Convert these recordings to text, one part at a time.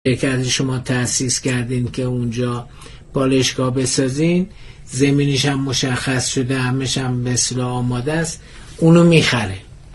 شرکت شما تأسیس کردین که اونجا بالشگاه بسازین، زمینش هم مشخص شده، همش هم به اصطلاح آماده است، اونو میخره.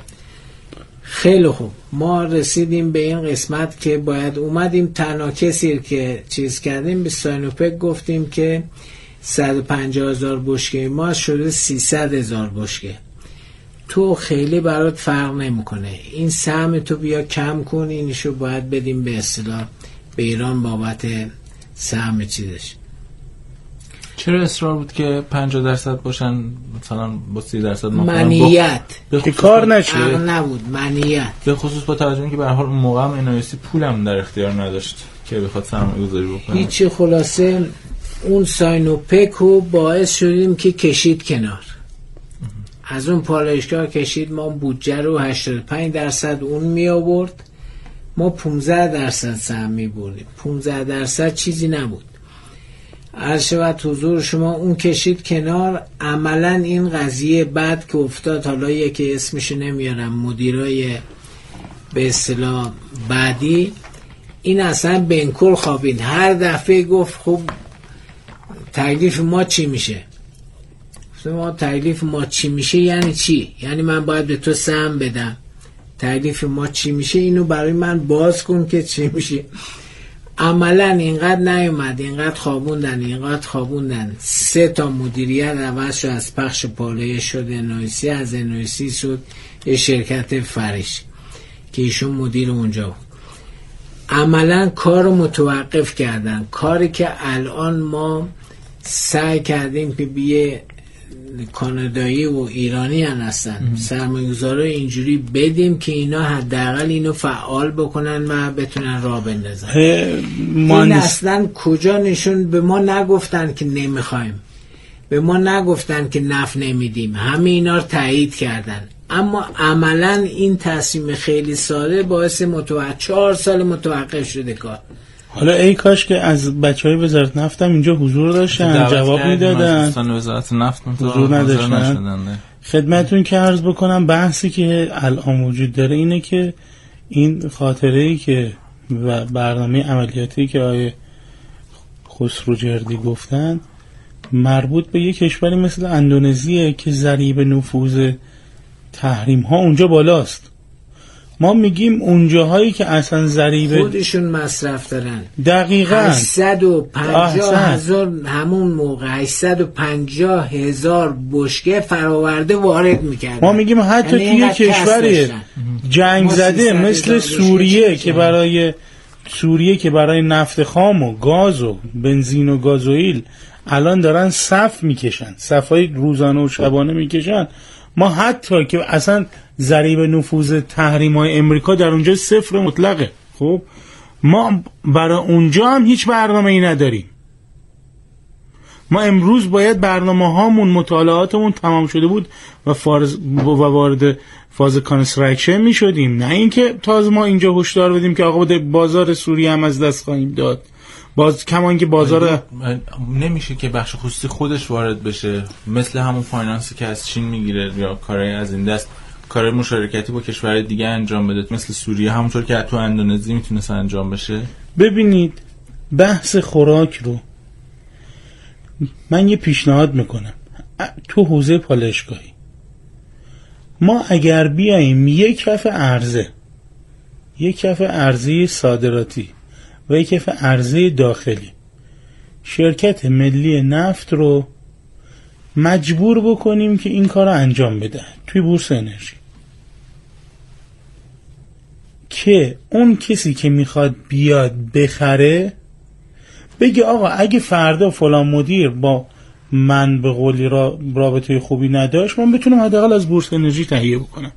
خیلی خوب، ما رسیدیم به این قسمت که باید اومدیم تنها کسی که چیز کردیم به ساینوپک گفتیم که 150,000 بشکه ما شده 300,000 بشکه. تو خیلی برات فرق نمیکنه، این سهم تو بیا کم کن، اینشو باید بدیم به اصطلاح به ایران بابت سهم چیزش. چرا اصرار بود که 50% باشن، مثلا با 30% منیت که کار نشه؟ نبود منیت، به خصوص با توجه اینکه به هر حال موقع هم NIC پولم در اختیار نداشت که بخواد سرمایه‌گذاری بکنه. هیچی. خلاصه اون ساینوپک رو باعث شدیم که کشید کنار، از اون پالایشگاه کشید، ما بودجه رو 85% اون می آورد، ما 15% سهم می بردیم. 15% چیزی نبود. عرض شود حضور شما اون کشید کنار. عملا این قضیه بعد که افتاد، حالا یکی اسمش نمیارم، مدیرای به اصطلاح بعدی، این اصلا بنکل خوابید. هر دفعه گفت خب تکلیف ما چی میشه؟ ما تکلیف ما چی میشه یعنی چی؟ یعنی من باید به تو سهم بدم، تکلیف ما چی میشه اینو برای من باز کن که چی میشه. عملا اینقدر نیومد، اینقدر خوابوندن 3 تا مدیریت عوض شد، از پخش پالایش شد NIC، از NIC شد یه شرکت فرش که ایشون مدیر اونجا بود. عملا کار متوقف کردن، کاری که الان ما سعی کردیم که بیه کانادایی و ایرانی هستن سرمایه‌گذارا اینجوری بدیم که اینا حداقل اینو فعال بکنن و بتونن راه بندازن. این اصلا کجا نشون؟ به ما نگفتن که نمیخوایم، به ما نگفتن که نفت نمیدیم، همه اینا رو تایید کردن. اما عملا این تصمیم خیلی ساده باعث 4 سال متوقف شده کار. حالا ای کاش که از بچهای وزارت نفت هم اینجا حضور داشتن، جواب میدادن. وزارت نفت حضور نداشتن. خدمتون که عرض بکنم بحثی که الان وجود داره اینه که این خاطره‌ای که و برنامه عملیاتی که آقای خسروجردی گفتن مربوط به یک کشوری مثل اندونزیه که ضریب نفوذ تحریم ها اونجا بالاست. ما میگیم اونجاهایی که اصلا ضریب خودشون مصرف دارن. دقیقاً 850,000 همون موقع 850,000 بشکه فراورده وارد میکردن. ما میگیم حتی توی یک کشوری جنگ زده مثل سوریه که برای نفت خام و گاز و بنزین و گازوئیل الان دارن صف میکشن، صفای روزانه و شبانه میکشن، ما حتی که اصلا ضریب نفوذ تحریم‌های امریکا در اونجا 0 مطلقه. خب ما برای اونجا هم هیچ برنامه‌ای نداریم. ما امروز باید برنامه‌هامون، مطالعاتمون تمام شده بود و وارد فاز کانستراکشن می‌شدیم، نه اینکه تازه ما اینجا هشدار بدیم که آقا بازار سوریه هم از دست خواهیم داد. کمان که بازار نمیشه که بخش خصوصی خودش وارد بشه، مثل همون فایننسی که از چین میگیره یا کارهای از این دست، کار مشارکتی با کشورهای دیگه انجام بده، مثل سوریه، همونطور که تو اندونزی میتونست انجام بشه. ببینید بحث خوراک رو من یه پیشنهاد میکنم تو حوزه پالایشگاهی. ما اگر بیاییم یک کف عرضه صادراتی و یک کف عرضه داخلی شرکت ملی نفت رو مجبور بکنیم که این کار رو انجام بده توی بورس انرژی، که اون کسی که میخواد بیاد بخره بگه آقا اگه فردا فلان مدیر با من به قولی رابطه خوبی نداشت، من بتونم حداقل از بورس انرژی تهیه بکنم.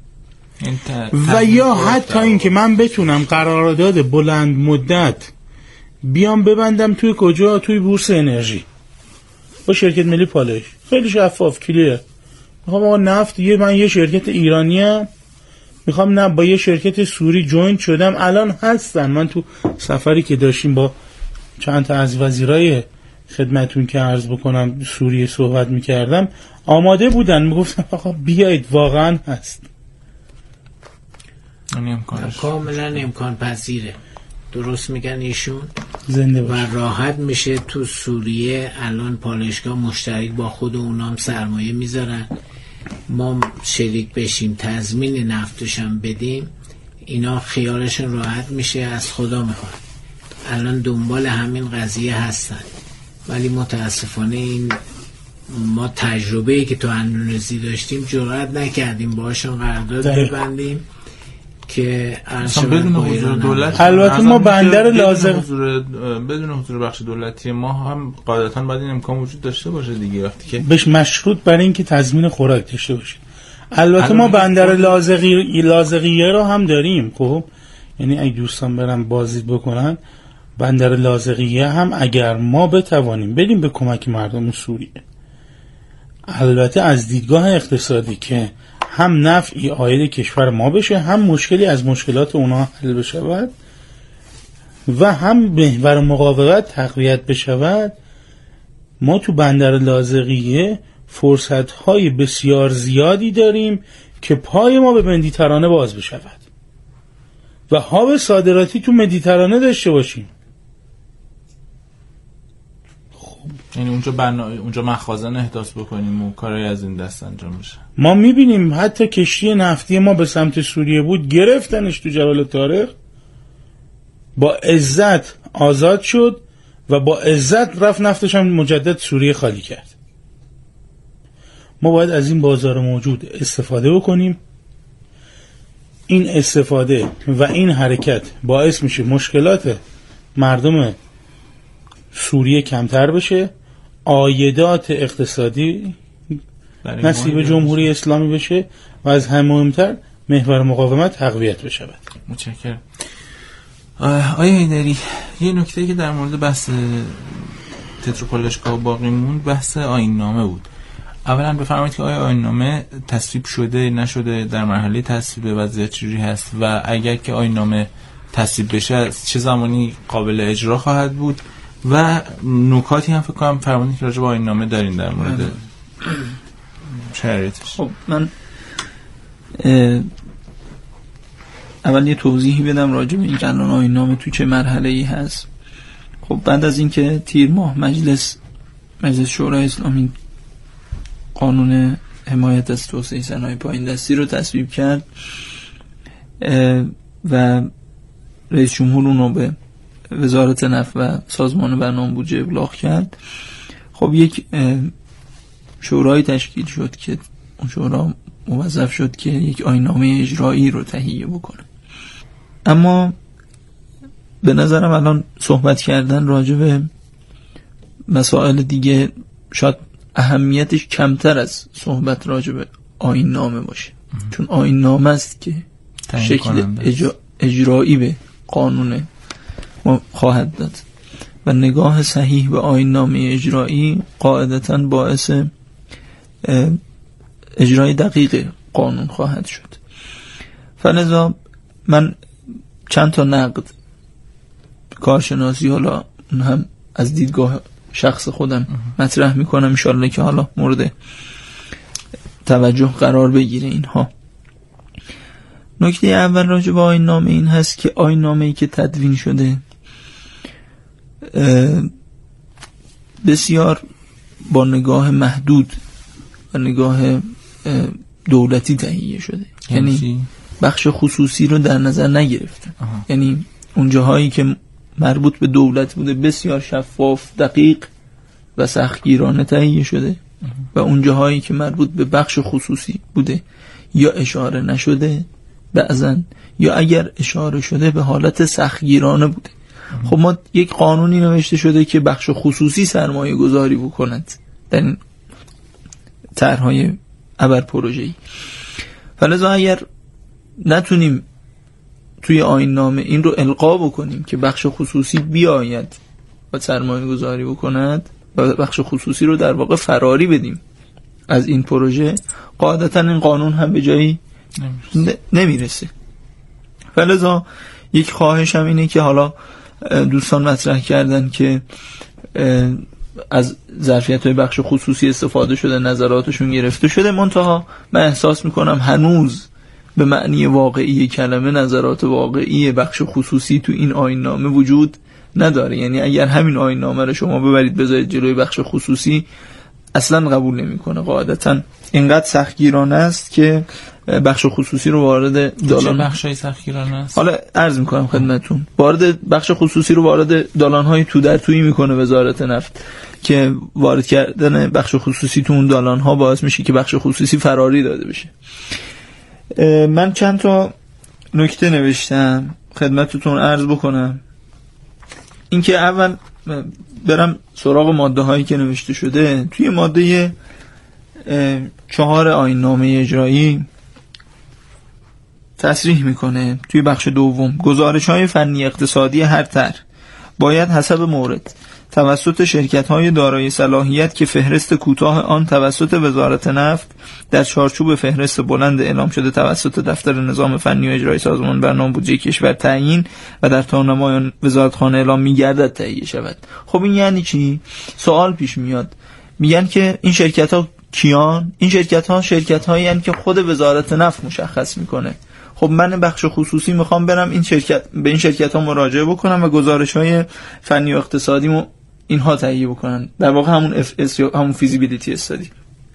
و یا حتی این که من بتونم قرارداد بلند مدت بیام ببندم توی کجا؟ توی بورس انرژی با شرکت ملی پالایش. خیلی شفاف، کلیر. میخوام آقا نفت من یه شرکت ایرانیم، میخوام نه با یه شرکت سوری جوینت شدم، الان هستن. من تو سفری که داشتیم با چند تا از وزیرای خدمتون که عرض بکنم سوریه صحبت میکردم، آماده بودن، میگفتن آقا بیایید، واقعا هست. کاملا امکان پذیره. درست میگن ایشون، زنده و باشه. راحت میشه تو سوریه. الان پالایشگاه مشترک با خود اونام سرمایه میذارن، ما شریک بشیم تضمین نفتشم بدیم، اینا خیالشون راحت میشه، از خدا میخواد. الان دنبال همین قضیه هستن، ولی متاسفانه این ما تجربه‌ای که تو اندونزی داشتیم جرئت نکردیم باشون قرارداد ببندیم که بدون حضور دولت. البته ما بندر لازم بدون حضور بخش دولتی ما هم قاعدتاً باید این امکان وجود داشته باشه دیگه، وقتی که بهش مشروط برای اینکه تضمین خوراک داشته باشیم. البته ما بندر لازقیه رو هم داریم. خب یعنی اگه دوستان برن بازدید بکنن، بندر لازقیه هم اگر ما بتوانیم بریم به کمک مردم سوریه، البته از دیدگاه اقتصادی که هم نفعی عاید کشور ما بشه، هم مشکلی از مشکلات اونا حل بشود و هم محور مقاومت تقویت بشود، ما تو بندر لازقیه فرصت‌های بسیار زیادی داریم که پای ما به مدیترانه باز بشود و هاب صادراتی تو مدیترانه داشته باشیم. یعنی اونجا مخازن احداث بکنیم و کارهای از این دست انجام بشه. ما میبینیم حتی کشتی نفتی ما به سمت سوریه بود، گرفتنش تو جبل طارق، با عزت آزاد شد و با عزت رفت نفتش هم مجدد سوریه خالی کرد. ما باید از این بازار موجود استفاده بکنیم. این استفاده و این حرکت باعث میشه مشکلات مردم سوریه کمتر بشه، عایدات اقتصادی نصیب جمهوری اسلامی بشه و از هم مهمتر محور مقاومت تقویت بشه. متشکرم. آیا حیدری، یه نکته که در مورد بحث تتروپالایشگاه باقی موند بحث آیین بود. اولا بفرمایید که آیا آیین تصویب شده نشده، در مرحله تصویب، وضعیت چجوری هست و اگر که آیین تصویب بشه چه زمانی قابل اجرا خواهد بود و نکاتی هم فکر کنم فرمودید که راجع به آیین دارین در مورد شرایطش. خب من اول یه توضیحی بدم راجع به این قانون آیین تو چه مرحله‌ای هست. خب بعد از اینکه تیر ماه مجلس شورای اسلامی قانون حمایت از توسعه صنایع پایین دستی رو تصویب کرد و رئیس جمهور اون رو به وزارت نفت و سازمان برنامه بودجه ابلاغ کرد، خب یک شورای تشکیل شد که اون شورا موظف شد که یک آیین‌نامه اجرایی رو تهیه بکنه. اما به نظرم الان صحبت کردن راجع به مسائل دیگه شاید اهمیتش کمتر از صحبت راجع به آیین‌نامه باشه، چون آیین‌نامه است که شکل اجرایی به قانون ما خواهد داد و نگاه صحیح به آیین‌نامه اجرایی قاعدتاً باعث اجرای دقیق قانون خواهد شد. فلذا من چند تا نقد کارشناسی حالا هم از دیدگاه شخص خودم مطرح میکنم، انشالله که حالا مورد توجه قرار بگیره اینها. نکته اول راجع به آیین‌نامه این هست که آیین‌نامه‌ای که تدوین شده بسیار با نگاه محدود و نگاه دولتی تهیه شده، یعنی بخش خصوصی رو در نظر نگرفته. یعنی اون جاهایی که مربوط به دولت بوده بسیار شفاف، دقیق و سختگیرانه تهیه شده و اون جاهایی که مربوط به بخش خصوصی بوده یا اشاره نشده بعضن یا اگر اشاره شده به حالت سختگیرانه بوده. خب ما یک قانونی نوشته شده که بخش خصوصی سرمایه گذاری بکنند در این طرح‌های ابر پروژه‌ای. فلذا اگر نتونیم توی آیین‌نامه این رو القا بکنیم که بخش خصوصی بیاید و سرمایه گذاری بکند و بخش خصوصی رو در واقع فراری بدیم از این پروژه، قاعدتاً این قانون هم به جایی نمیرسه. فلذا یک خواهش هم اینه که حالا دوستان مطرح کردن که از ظرفیت‌های بخش خصوصی استفاده شده، نظراتشون گرفته شده، منتها من احساس میکنم هنوز به معنی واقعی کلمه نظرات واقعی بخش خصوصی تو این آیین‌نامه وجود نداره. یعنی اگر همین آیین‌نامه رو شما ببرید بذارید جلوی بخش خصوصی اصلا قبول نمیکنه. قاعدتا اینقدر سختگیرانه است که بخش خصوصی رو وارد دالان، چه بخشای سختگیرانه است؟ حالا عرض میکنم خدمتتون، وارد بخش خصوصی رو وارد دالان‌های تو در تویی میکنه وزارت نفت که وارد کردن بخش خصوصی تو اون دالان‌ها باعث میشه که بخش خصوصی فراری داده بشه. من چند تا نکته نوشتم خدمتتون عرض بکنم. اینکه اول برم سراغ ماده هایی که نوشته شده. توی ماده 4 آیین‌نامه اجرایی تصریح میکنه توی بخش دوم گزارش های فنی اقتصادی هر طرح باید حسب مورد توسط شرکت های دارای صلاحیت که فهرست کوتاه آن توسط وزارت نفت در چارچوب فهرست بلند اعلام شده توسط دفتر نظام فنی و اجرایی سازمان برنامه بودجه کشور تعیین و در تارنمای وزارتخانه اعلام می‌گردد تهیه شود. خب این یعنی چی؟ سوال پیش میاد. میگن که این شرکت ها کیان؟ این شرکت هایی هستند که خود وزارت نفت مشخص میکنه. خب من بخش خصوصی میخوام برم به این شرکت ها مراجعه بکنم و گزارش های فنی و اقتصادی اینها تهیه بکنن، در واقع همون FS یا همون فیزیبیلیتی استادی.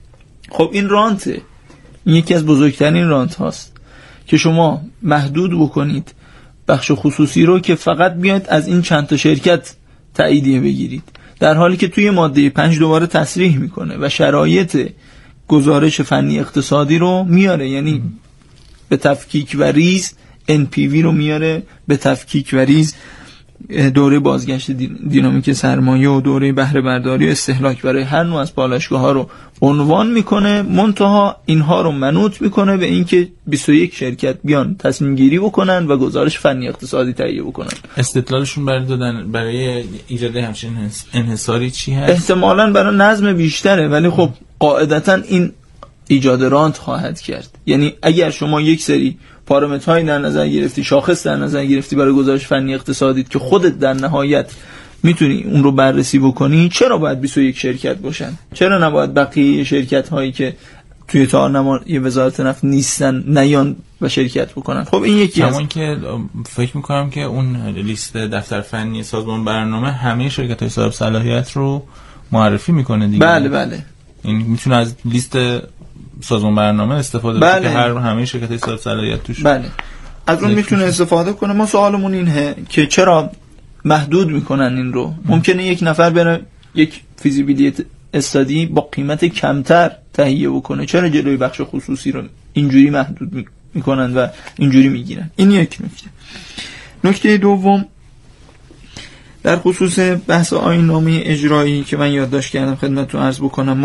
خب این رانته، این یکی از بزرگترین رانت هاست که شما محدود بکنید بخش خصوصی رو که فقط بیاید از این چند تا شرکت تاییدیه بگیرید، در حالی که توی ماده 5 دوباره تصریح میکنه و شرایط گزارش فنی اقتصادی رو میاره، یعنی به تفکیک و ریز NPV رو میاره به تفکیک و ریز دوره بازگشت دینامیک سرمایه و دوره بهره برداری و استهلاک برای هر نوع از پالایشگاه ها رو عنوان میکنه. منتها اینها رو منوط میکنه به اینکه 21 شرکت بیان تصمیم گیری بکنن و گزارش فنی اقتصادی تهیه بکنن. استدلالشون برای ایجاد همچین انحصاری چی هست؟ احتمالاً برای نظم بیشتره، ولی خب قاعدتاً این ایجاد رانت خواهد کرد. یعنی اگر شما یک سری پارامترهایی در نظر گرفتی، شاخص در نظر گرفتی برای گزارش فنی اقتصادی که خودت در نهایت میتونی اون رو بررسی بکنی، چرا باید 21 شرکت باشن؟ چرا نباید بقیه شرکت هایی که توی تارنمای وزارت نفت نیستن نیان و شرکت بکنن؟ خب این یکی از همون که فکر میکنم که اون لیست دفتر فنی سازمان برنامه همه شرکت های صاحب صلاحیت رو معرفی میکنه دیگه. بله این میتونه از لیست سازمان برنامه استفاده کنه که همه شرکت‌های صاحب صلاحیت توش. بله از اون میتونه استفاده کنه. ما سوالمون اینه که چرا محدود میکنن این رو؟ ممکنه یک نفر بره یک فیزیبیلیتی استادی با قیمت کمتر تهیه بکنه، چرا جلوی بخش خصوصی رو اینجوری محدود میکنن و اینجوری میگیرن؟ این یک نکته. نکته دوم در خصوص بحث آیین‌نامه اجرایی که من یادداشت کردم خدمتتون عرض بکنم.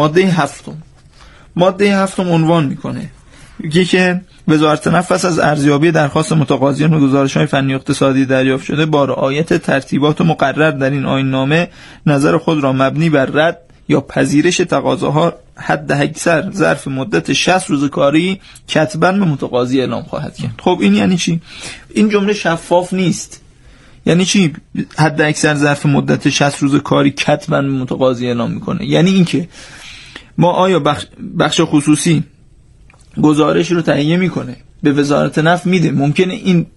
ماده 7 عنوان میکنه، میگه که وزارت نفت پس از ارزیابی درخواست متقاضیان و گزارش‌های فنی اقتصادی دریافت شده با رعایت ترتیبات مقرر در این آیین‌نامه نظر خود را مبنی بر رد یا پذیرش تقاضاها حد اکثر ظرف مدت 60 روز کاری کتباً به متقاضی اعلام خواهد کرد. خب این یعنی چی؟ این جمله شفاف نیست. یعنی چی حد اکثر ظرف مدت 60 روز کاری کتباً به متقاضی اعلام میکنه؟ یعنی اینکه ما آیا بخش خصوصی گزارش رو تهیه میکنه به وزارت نفت میده، ممکنه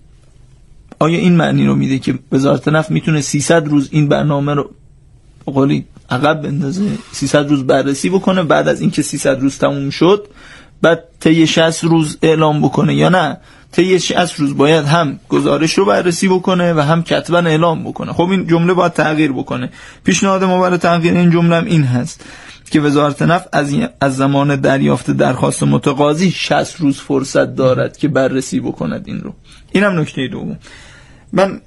آیا این معنی رو میده که وزارت نفت میتونه 300 روز این برنامه رو قولی عقب بندازه، 300 روز بررسی بکنه، بعد از اینکه 300 روز تموم شد بعد طی 60 روز اعلام بکنه؟ یا نه طی 60 روز باید هم گزارش رو بررسی بکنه و هم کتباً اعلام بکنه؟ خب این جمله باید تغییر بکنه. پیشنهاد ما برای تغییر این جمله هم این هست که وزارت نفت از زمان دریافت درخواست متقاضی 60 روز فرصت دارد که بررسی بکند این رو. اینم نکته دوم. من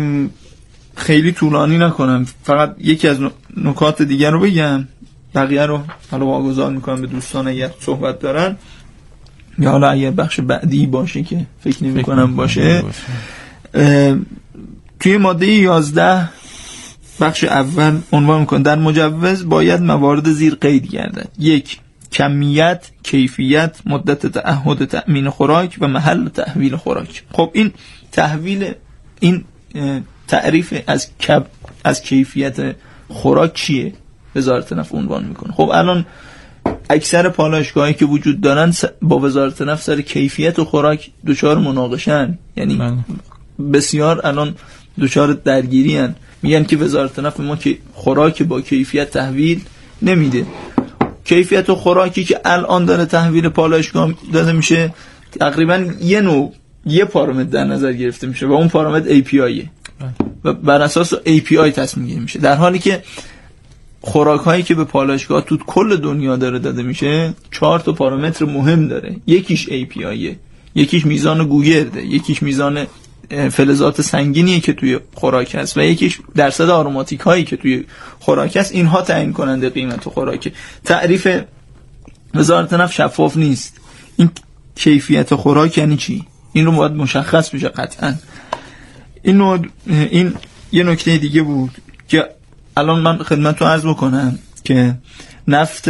خیلی طولانی نکنم، فقط یکی از نکات دیگر رو بگم، بقیه رو حالا واگذار میکنم به دوستان اگر صحبت دارن یا حالا اگر بخش بعدی باشه که فکر نمی کنم باشه. توی ماده 11 بخش اول عنوان میکنه در مجوز باید موارد زیر قید گردد: 1. کمیت، کیفیت، مدت تعهد تأمین خوراک و محل تحویل خوراک. خب این تعریف از کیفیت خوراک چیه؟ وزارت نفت عنوان میکنه. خب الان اکثر پالایشگاهایی که وجود دارن با وزارت نفت سر کیفیت و خوراک دچار مناقشه‌اند. یعنی بسیار الان دچار درگیری هن. میگن که وزارت نفت ما که خوراک با کیفیت تحویل نمیده. کیفیت و خوراکی که الان داره تحویل پالایشگاه داده میشه تقریبا یه پارامتر در نظر گرفته میشه و اون پارامتر API و بر اساس API تصمیم گیری میشه، در حالی که خوراک هایی که به پالایشگاه تو کل دنیا داره داده میشه 4 تا پارامتر مهم داره. یکیش API، یکیش میزان گوگرده، یکیش میزان فلزات سنگینیه که توی خوراک هست و یکیش درصد آروماتیک هایی که توی خوراک هست. اینها تعیین کننده قیمت خوراک. تعریف وزارت نفت شفاف نیست. این کیفیت خوراک یعنی چی؟ این رو باید مشخص بشه قطعا. این یه نکته دیگه بود که الان من خدمتتون عرض بکنم که نفت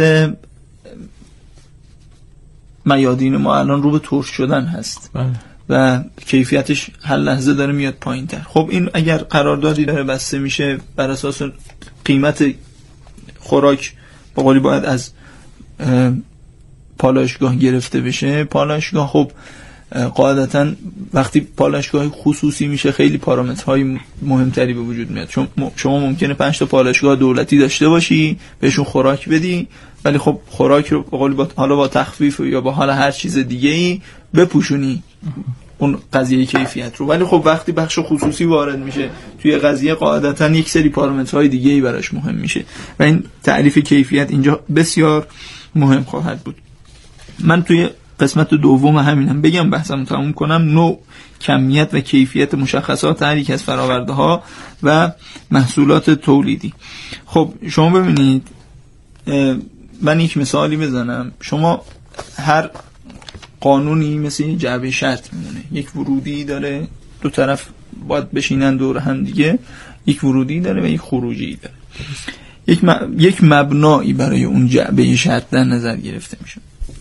میادین ما الان رو به ترش شدن هست و کیفیتش هر لحظه داره میاد پایین تر. خب این اگر قراردادی داره بسته میشه بر اساس قیمت خوراک با قولی باید از پالایشگاه گرفته بشه. پالایشگاه خب قاعدتا وقتی پالایشگاه خصوصی میشه خیلی پارامترهای مهمتری به وجود میاد. شما ممکنه 5 تا پالایشگاه دولتی داشته باشی بهشون خوراک بدی، ولی خب خوراک رو به قولی حالا با تخفیف یا با حالا هر چیز دیگه ای بپوشونی اون قضیه کیفیت رو. ولی خب وقتی بخش خصوصی وارد میشه توی قضیه قاعدتا یک سری پارامترهای دیگه ای براش مهم میشه و این تعریف کیفیت اینجا بسیار مهم خواهد بود. من توی قسمت دوم همینم بگم بحثم تموم کنم. نوع، کمیت و کیفیت مشخصات هر یک از فراورده ها و محصولات تولیدی. خب شما ببینید، من یک مثالی بزنم. شما هر قانونی مثل یک جعبه شرط میمونه. یک ورودی داره، دو طرف باید بشینن دور هم دیگه. یک ورودی داره و یک خروجی داره. یک مبنایی برای اون جعبه شرط در نظر گرفته میشه.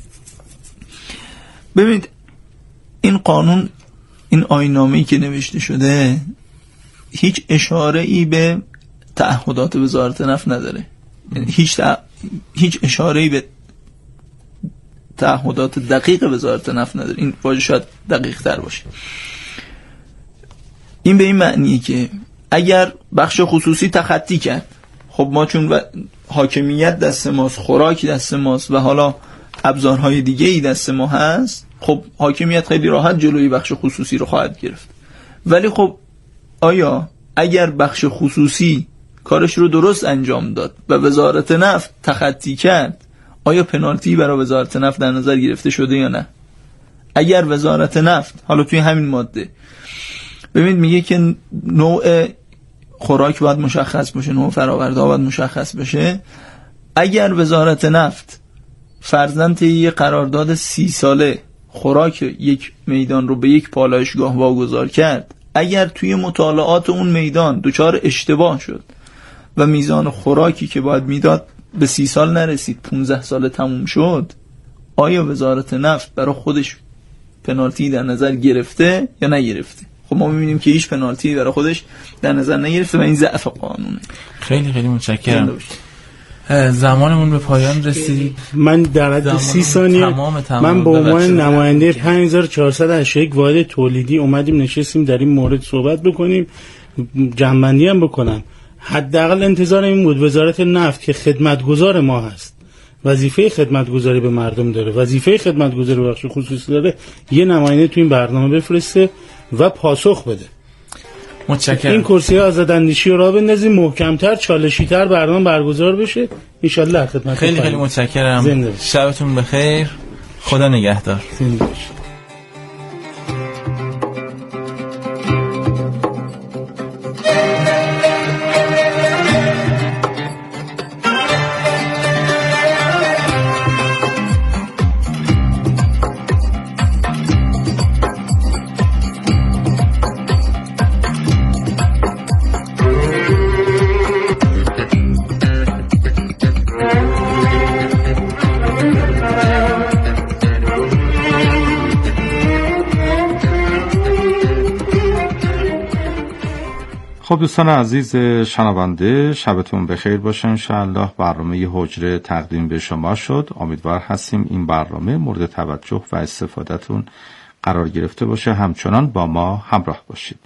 ببینید این قانون، این آیین‌نامه‌ای که نوشته شده هیچ اشاره‌ای به تعهدات وزارت نفت نداره. هیچ اشاره‌ای به تعهدات دقیق وزارت نفت نداره. این واژه شاید دقیق تر باشه. این به این معنیه که اگر بخش خصوصی تخطی کرد، خب ما چون حاکمیت دست ماست، خوراک دست ماست و حالا ابزارهای دیگه ای دست ما هست، خب حاکمیت خیلی راحت جلوی بخش خصوصی رو خواهد گرفت. ولی خب آیا اگر بخش خصوصی کارش رو درست انجام داد و وزارت نفت تخطی کرد، آیا پنالتی برای وزارت نفت در نظر گرفته شده یا نه؟ اگر وزارت نفت حالا توی همین ماده ببینید میگه که نوع خوراک باید مشخص بشه، نوع فراورده ها باید مشخص بشه. اگر وزارت نفت فرضاً یه قرارداد 30 ساله خوراک یک میدان رو به یک پالایشگاه واگذار کرد، اگر توی مطالعات اون میدان دچار اشتباه شد و میزان خوراکی که باید میداد به 30 سال نرسید، 15 سال تموم شد، آیا وزارت نفت برای خودش پنالتی در نظر گرفته یا نگرفته؟ خب ما می‌بینیم که هیچ پنالتی برای خودش در نظر نگرفته و این ضعف قانونه. خیلی خیلی متشکرم. زمانمون به پایان رسید. من در حد 30 ثانیه من به عنوان نماینده 5481 واحد تولیدی اومدیم نشستیم در این مورد صحبت بکنیم، جمع‌بندی هم بکنم. حداقل انتظار این بود وزارت نفت که خدمتگزار ما هست، وظیفه خدمتگزاری به مردم داره، وظیفه خدمتگزاری به بخش خصوصی داره، یه نماینده تو این برنامه بفرسته و پاسخ بده. متشکرم. این کرسی آزاداندیشی رو راه بندازیم، محکم‌تر، چالشی‌تر برنامه برگزار بشه ان شاءالله. خدمت خیلی خیلی متشکرم. شبتون بخیر. خدا نگهدار. زنده باشید. خب دوستان عزیز شنونده، شبتون بخیر باشه. انشاءالله برنامه حجره تقدیم به شما شد. امیدوار هستیم این برنامه مورد توجه و استفادهتون قرار گرفته باشه. همچنان با ما همراه باشید.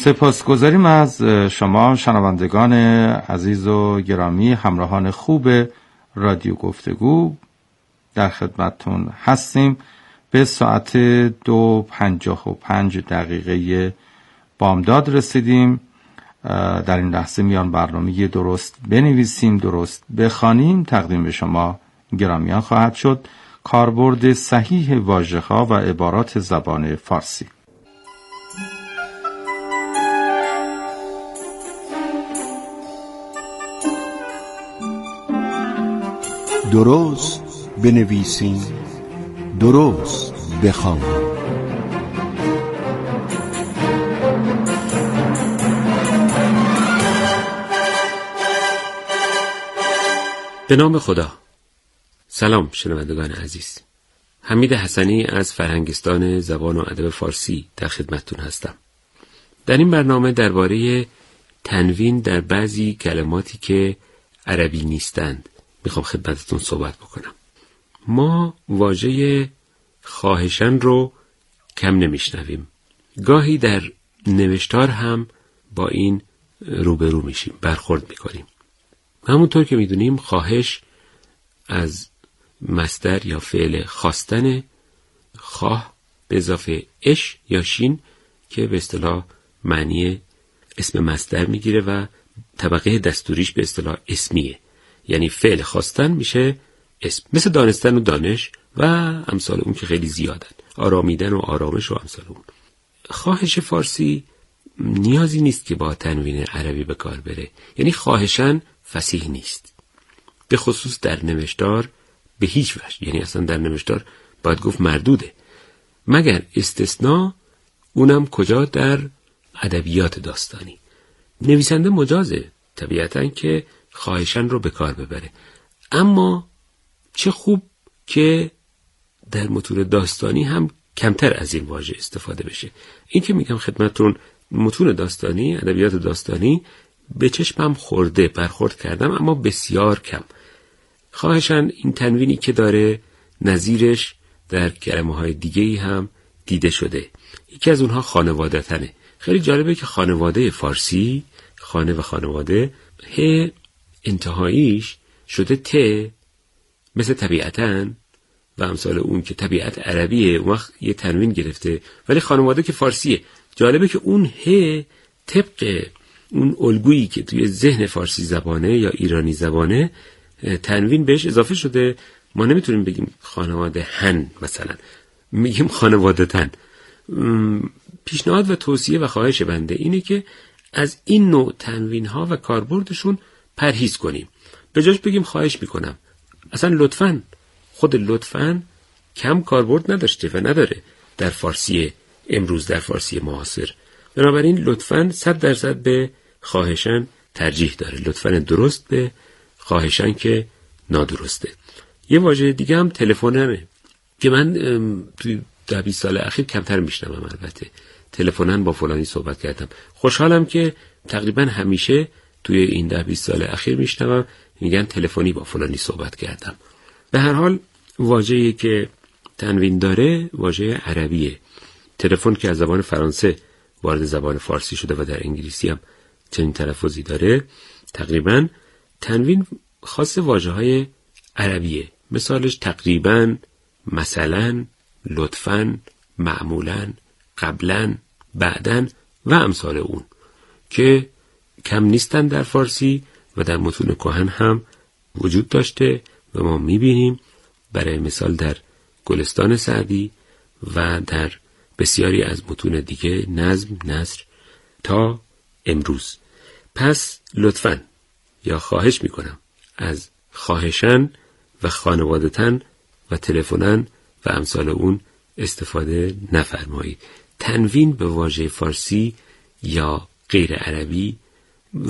سپاسگزاریم از شما شنوندگان عزیز و گرامی، همراهان خوب رادیو گفتگو. در خدمتتون هستیم. به ساعت 2:55 بامداد رسیدیم. در این لحظه میان برنامه درست بنویسیم درست بخوانیم تقدیم به شما گرامیان خواهد شد. کاربرد صحیح واژه‌ها و عبارات زبان فارسی. درست بنویسیم درست بخوانیم. به نام خدا. سلام شنوندگان عزیز. حمید حسنی از فرهنگستان زبان و ادب فارسی در خدمتتون هستم. در این برنامه درباره تنوین در بعضی کلماتی که عربی نیستند میخوام خدمتتون صحبت بکنم. ما واژه خواهشاً رو کم نمیشنویم. گاهی در نوشتار هم با این روبرو میشیم، برخورد میکنیم. همونطور که میدونیم خواهش از مصدر یا فعل خواستن، خواه به اضافه اش یا شین که به اصطلاح معنی اسم مصدر میگیره و طبقه دستوریش به اصطلاح اسمیه. یعنی فعل خواستن میشه اسم، مثل دانستن و دانش و امثال اون که خیلی زیادن، آرامیدن و آرامش و امثال اون. خواهش فارسی نیازی نیست که با تنوین عربی به کار بره. یعنی خواهشاً فصیح نیست، به خصوص در نوشتار به هیچ وجه. یعنی اصلا در نوشتار باید گفت مردوده، مگر استثناء، اونم کجا؟ در ادبیات داستانی. نویسنده مجازه طبیعتاً که خواهشاً رو به کار ببره، اما چه خوب که در متون داستانی هم کمتر از این واژه استفاده بشه. این که میگم خدمتتون متون داستانی، ادبیات داستانی به چشمم خورده، برخورد کردم، اما بسیار کم. خواهشاً این تنوینی که داره نظیرش در کلمه‌های دیگه‌ای هم دیده شده. یکی از اونها خانواده‌تنه. خیلی جالبه که خانواده فارسی، خانه و خانواده، ه انتهاییش شده ت، مثل طبیعتاً و امثال اون که طبیعت عربیه، اون وقت یه تنوین گرفته، ولی خانواده که فارسیه. جالبه که اون ه طبق اون الگویی که توی ذهن فارسی زبانه یا ایرانی زبانه تنوین بهش اضافه شده. ما نمیتونیم بگیم خانواده هن، مثلا میگیم خانواده تن. پیشنهاد و توصیه و خواهش بنده اینه که از این نوع تنوین ها و کاربردشون پرهیز کنیم. به جاش بگیم خواهش میکنم. اصلا لطفاً، خود لطفاً کم کاربرد نداشته و نداره در فارسی امروز، در فارسی معاصر. بنابراین لطفاً 100% به خواهشاً ترجیح داره. لطفاً درست به خواهشاً که نادرسته. یه واژه دیگه هم تلفننه که من توی 10-20 سال اخیر کمتر میشنوم. البته تلفنن با فلانی صحبت کردم. خوشحالم که تقریباً همیشه توی این 10-20 سال اخیر میشنوم میگن تلفنی با فلانی صحبت کردم. به هر حال واژه‌ای که تنوین داره واژه عربیه. تلفن که از زبان فرانسه وارد زبان فارسی شده و در انگلیسی هم چنین تلفظی داره، تقریباً تنوین خاص واژه‌های عربیه. مثالش تقریباً، مثلاً، لطفاً، معمولاً، قبلاً، بعداً و امثال اون که کم نیستن در فارسی و در متون کهن هم وجود داشته و ما می‌بینیم. برای مثال در گلستان سعدی و در بسیاری از متون دیگه، نظم، نثر تا امروز. پس لطفاً یا خواهش میکنم از خواهشاً و خانواده‌تن و تلفنن و امثال اون استفاده نفرمایید. تنوین به واژه فارسی یا غیر عربی